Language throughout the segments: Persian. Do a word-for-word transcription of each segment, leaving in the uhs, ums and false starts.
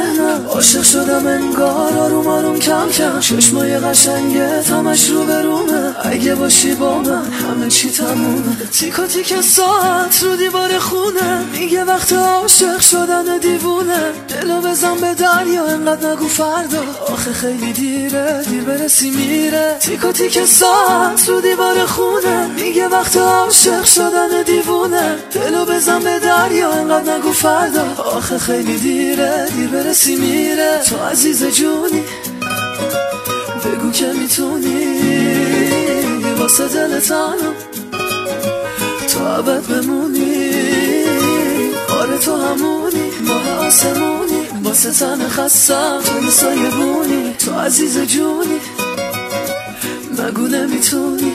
ذهنم عاشق شدم انگار آروم آروم کم کم چشمای قشنگت همش رو به رومه اگه باشی با من همه چی تمومه تیکا تیک ساعت رو دیوار خونه میگه وقت عاشق شدن دیوونه دلو بزن به دریا انقدر نگو فردا آخه خیلی دیره دیر برسی میره تیکا تیک ساعت رو دیوار خونه میگه وقت عاشق شدن دیوونه دلو بزن به دریا انقدر نگو فردا آخه خیلی دیره دیر برسی میره تو عزیز جونی بگو که میتونی واسه دل تنم تو ابد بمونی آره تو همونی ماه آسمونی واسه تن خستم تو سایه بونی تو عزیز جونی مگو نمیتونی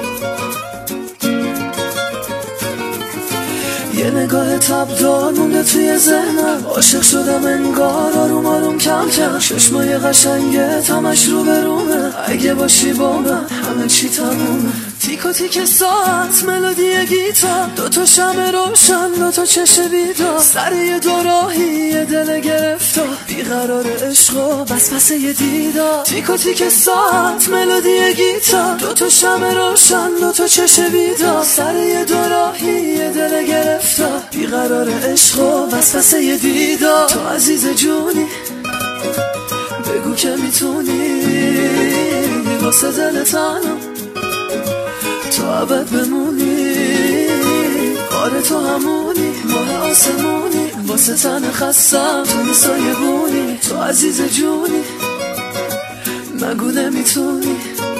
یه نگاه تبدار مونده توی ذهنم عاشق شدم انگار آروم آروم کم کم چشمای قشنگت همش رو به رومه اگه باشی با من همه چی تمومه تیکا تیک ساعت ملودی گیتار دوتا شمع روشن دوتا چشم بیدار سر یه دو راهی یه دل گرفتار بیقرار عشق و وسوسه یه دیدار تیکا تیک ساعت ملودی گیتار دوتا شمع روشن دوتا چشم بیدار سر یه دو راهی یه دل گرفتار بیقرار عشق و وسوسه یه دیدار تو عزیز جونی بگو که میتونی واسه دل تنم تو ابد بمونی آره تو همونی ماه آسمونی واسه تن خستم تو سایه بونی تو عزیز جونی مگو نمیتونی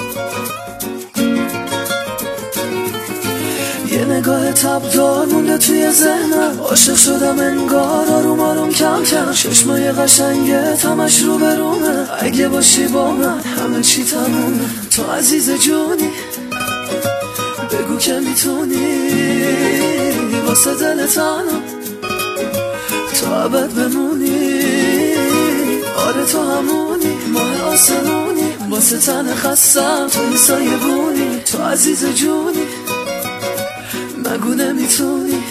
یه نگاه تبدار مونده توی ذهنم عاشق شدم انگار آروم آروم کم کم چشمای قشنگت همش رو به رومه اگه باشی با من همه چی تمومه تو عزیز جونی بگو که میتونی واسه دل تنم تو ابد بمونی آره تو همونی ماه آسمونی واسه تن خستم تو سایه بونی تو عزیز جونی مگو نمیتونی